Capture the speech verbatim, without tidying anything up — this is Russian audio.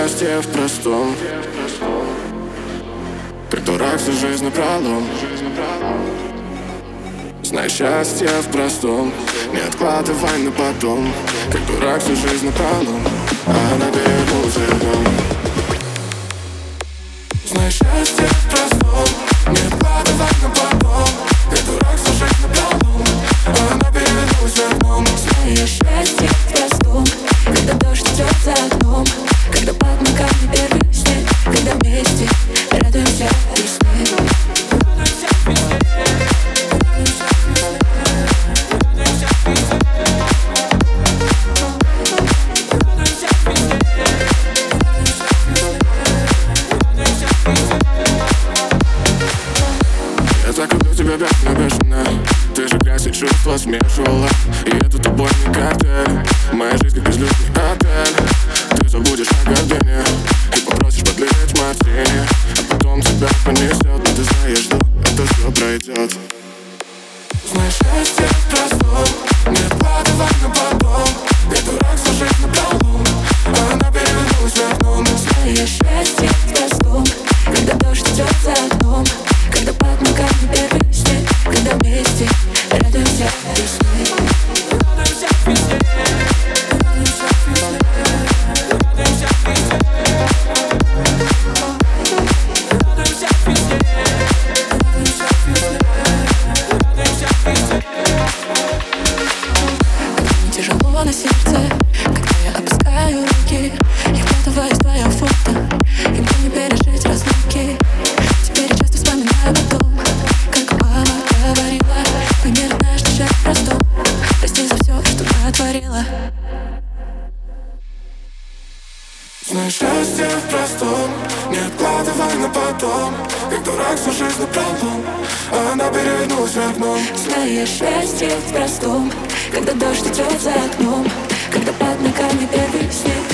счастье в простом, как дурак всю жизнь напролом. Знай счастье в простом, не откладывай на потом, как дурак всю жизнь напролом, а она берегу целиком. Знай счастье в простом, не откладывай на потом, как дурак всю жизнь напролом, а она берегу целиком. Знай счастье в простом, когда дождь идет за окном, когда под ногами первый снег, когда вместе радуемся весне. Я так люблю тебя бешено, бешено. Ты же грязь и чувства смешивала, и это тобой не коктейль. Моя жизнь как безлюдный отель. Ты забудешь о гордыне и попросишь подлить мартини, а потом тебя понесет, но ты знаешь, что это все пройдет. Знай счастье в простом, не откладывай на потом, как дурак всю жизнь напролом, а она перевернулась в окном. Знай счастье в простом, когда дождь идет за окном, когда под ногами первый снег, когда вместе радуемся весне. Тяжело на сердце, когда я опускаю руки, я вкладываюсь в твое фото, и мне не пережить разлуки. Теперь я часто вспоминаю о том, как мама говорила: пойми однажды шаг в простом, прости за все, что натворила. Знай счастье в простом, не откладывай на потом, как дурак всю жизнь напролом, а она перевернулась в окном. Знай счастье в простом, когда дождь идет за окном, когда под ногами первый снег,